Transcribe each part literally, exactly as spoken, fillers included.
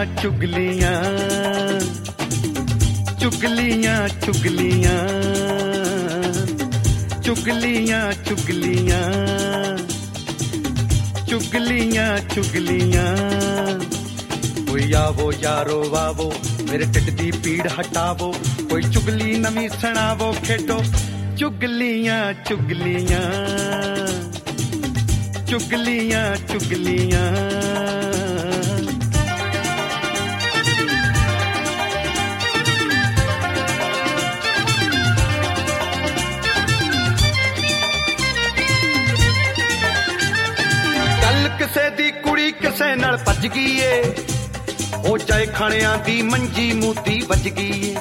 चुगलियां चुगलियां चुगलियां चुगलियां चुगलियां चुगलियां चुगलियां कोई आवो यारो वावो मेरे ढिड दी पीड़ हटावो कोई चुगली नवी सुनावो खेडो चुगलियां चुगलियां चुगलियां चुगलियां किसे दी कुड़ी किसे नाल भज गई ए हो जाए खाणियां दी मंजी मूती वज गई ए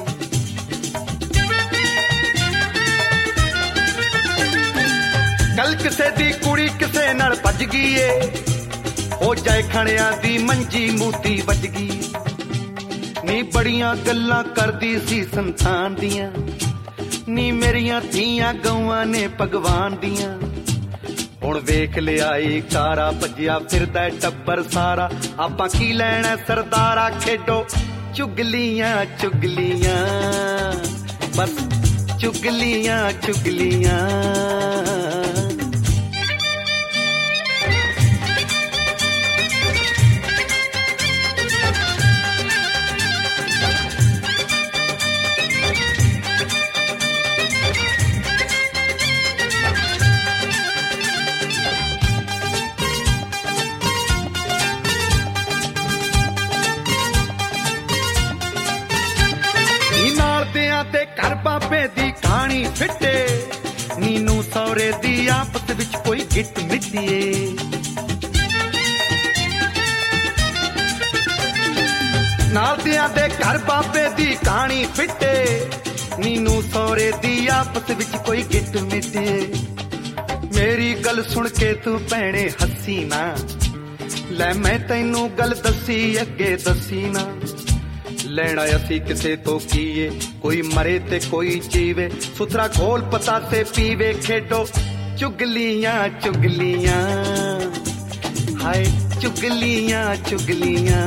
कल किसे दी कुड़ी किसे नाल भज गई ए हो जाए खाणियां दी मंजी मूती वज गई नी बड़ियां गल्लां करदी सी संतान दियां नी मेरियां धीआं गौआं ने भगवान दियां हुण वेख लिया कारा भजिया फिरदा टब्बर सारा आपां की लैणा सरदारा खेडो चुगलियां चुगलियां बस चुगलियां चुगलियां ते घर बाबे दी कहानी फिटे नीनू सौरे दी आपस विच कोई गिट मिटिए नाल दियां दे घर बाबे दी कहानी फिटे नीनू सौरे दी आपस विच कोई गिट मिटे मेरी गल सुन के तू भैणे हसी ना ले मैं तैनू गल दसी अगे दसी ना लेना असी किसे तो कीए कोई मरे ते कोई जीवे सुथरा घोल पता से पीवे खेडो चुगलियां चुगलियां हाय चुगलियां चुगलियां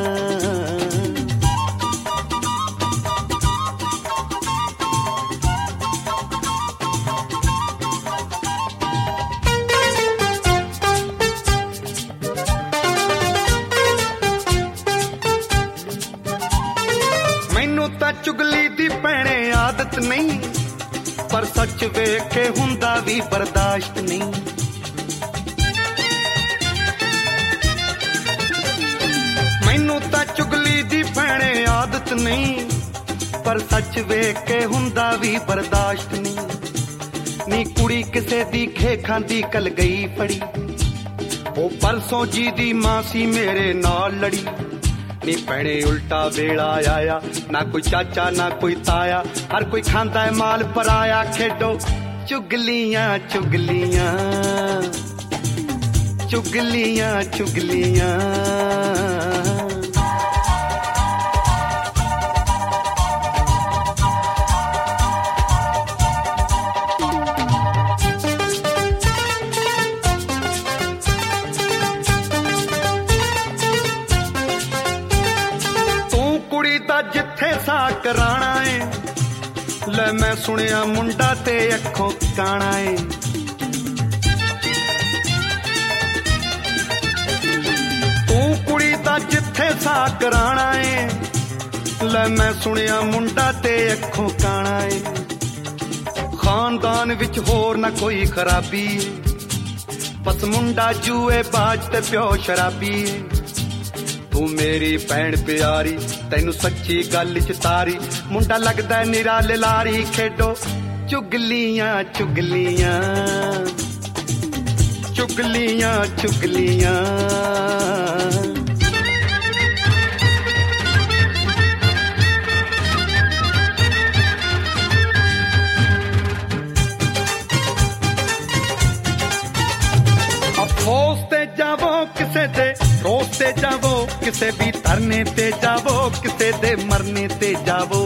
चुगली दी भैणे आदत नहीं पर सच वेख के हुंदा भी बर्दाश्त नहीं मैनू तां चुगली दी भैणे आदत नहीं पर सच वेख के हुंदा भी बर्दाश्त नहीं नी कुड़ी किसे दी खे खांदी कल गई फड़ी ओ परसों जी दी मासी मेरे नाल लड़ी नी भैणे उल्टा वेला आया ना कोई चाचा ना कोई ताया हर कोई खांदा है माल पराया खेडो चुगलियां चुगलियां चुगलियां चुगलियां जिथे सा कराना है ले मैं सुनिया मुंडा ते अखों काना है तू कुड़ी दा जिथे सा कराना है ले मैं सुनिया मुंडा ते अखों काना है खानदान विच होर ना कोई खराबी बस मुंडा जुए बाज ते प्यो शराबी तू मेरी भैन प्यारी तैनू सच्ची गल च तारी मुंडा लगदा निरा लारी खेडो चुगलियां चुगलियां चुगलियां चुगलियां अफसोस ते जावो किसे दे रोज ते जावो किसे भी धरने ते जावो किसे दे मरने ते जावो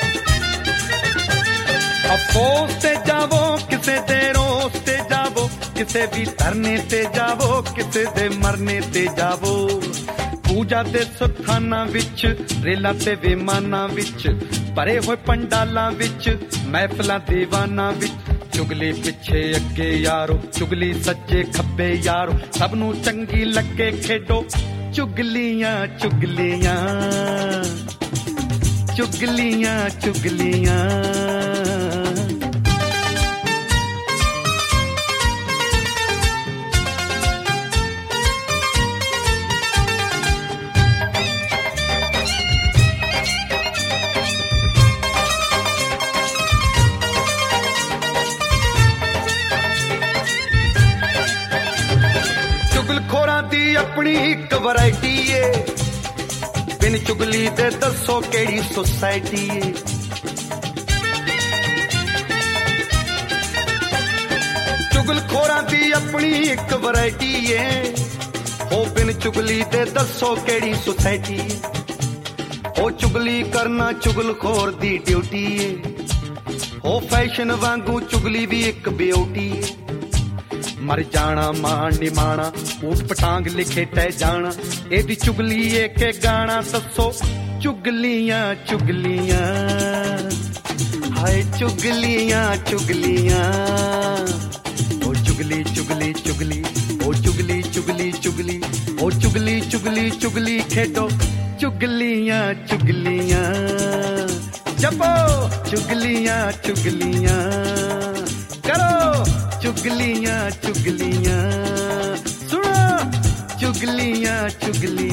अफसोस ते जावो किसे दे रोज ते जावो ਕਿਸੇ ਵੀ ਧਰਨੇ ਤੇ ਜਾਵੋ, ਕਿਸੇ ਦੇ ਮਰਨੇ ਤੇ ਜਾਵੋ। ਪੂਜਾ ਦੇ ਸਥਾਨਾਂ ਵਿੱਚ, ਰੇਲਾਂ ਤੇ ਵਿਮਾਨਾਂ ਵਿੱਚ, ਭਰੇ ਹੋਏ ਪੰਡਾਲਾਂ ਵਿੱਚ, ਮਹਿਫਲਾਂ ਦੀਵਾਨਾਂ ਵਿੱਚ, ਚੁਗਲੀ ਪਿੱਛੇ ਅੱਗੇ ਯਾਰੋ, ਚੁਗਲੀ ਸੱਜੇ ਖੱਬੇ ਯਾਰੋ, ਸਭ ਨੂੰ ਚੰਗੀ ਲੱਗੇ ਖੇਡੋ ਚੁਗਲੀਆਂ ਚੁਗਲੀਆਂ ਚੁਗਲੀਆਂ ਚੁਗਲੀਆਂ। ਚੁਗਲਖੋਰਾਂ ਦੀ ਆਪਣੀ ਇੱਕ ਵੈਰਾਈਟੀ ਏ, ਬਿਨ ਚੁਗਲੀ ਦੇ ਦੱਸੋ ਕਿਹੜੀ ਸੁਸਾਇਟੀ ਏ। ਚੁਗਲਖੋਰਾਂ ਦੀ ਆਪਣੀ ਇੱਕ ਵੈਰਾਈਟੀ ਏ, ਉਹ ਬਿਨ ਚੁਗਲੀ ਦੇ ਦੱਸੋ ਕਿਹੜੀ ਸੁਸਾਇਟੀ ਏ। ਉਹ ਚੁਗਲੀ ਕਰਨਾ ਚੁਗਲਖੋਰ ਦੀ ਡਿਊਟੀ ਏ, ਉਹ ਫੈਸ਼ਨ ਵਾਂਗੂ ਚੁਗਲੀ ਵੀ ਇੱਕ ਬਿਊਟੀ ਏ। ਮਰ ਜਾਣਾ ਮਾਣ ਨਿਮਾਣਾ, ਊਟ ਪਟਾਂਗ ਲਿਖੇ ਟਹਿ ਜਾਣਾ, ਇਹਦੀ ਚੁਗਲੀ ਏ ਕੇ ਗਾਣਾ ਦੱਸੋ ਚੁਗਲੀਆਂ ਚੁਗਲੀਆਂ। ਹਾਏ ਚੁਗਲੀਆਂ ਚੁਗਲੀਆਂ, ਉਹ ਚੁਗਲੀ ਚੁਗਲੀ ਚੁਗਲੀ, ਉਹ ਚੁਗਲੀ ਚੁਗਲੀ ਚੁਗਲੀ, ਉਹ ਚੁਗਲੀ ਚੁਗਲੀ ਚੁਗਲੀ ਖੇਡੋ ਚੁਗਲੀਆਂ ਚੁਗਲੀਆਂ। ਜਪੋ ਚੁਗਲੀਆਂ ਚੁਗਲੀਆਂ, ਕਰੋ ਚੁਗਲੀਆਂ ਚੁਗਲੀਆਂ, ਸੁਣੋ ਚੁਗਲੀਆਂ ਚੁਗਲੀਆਂ।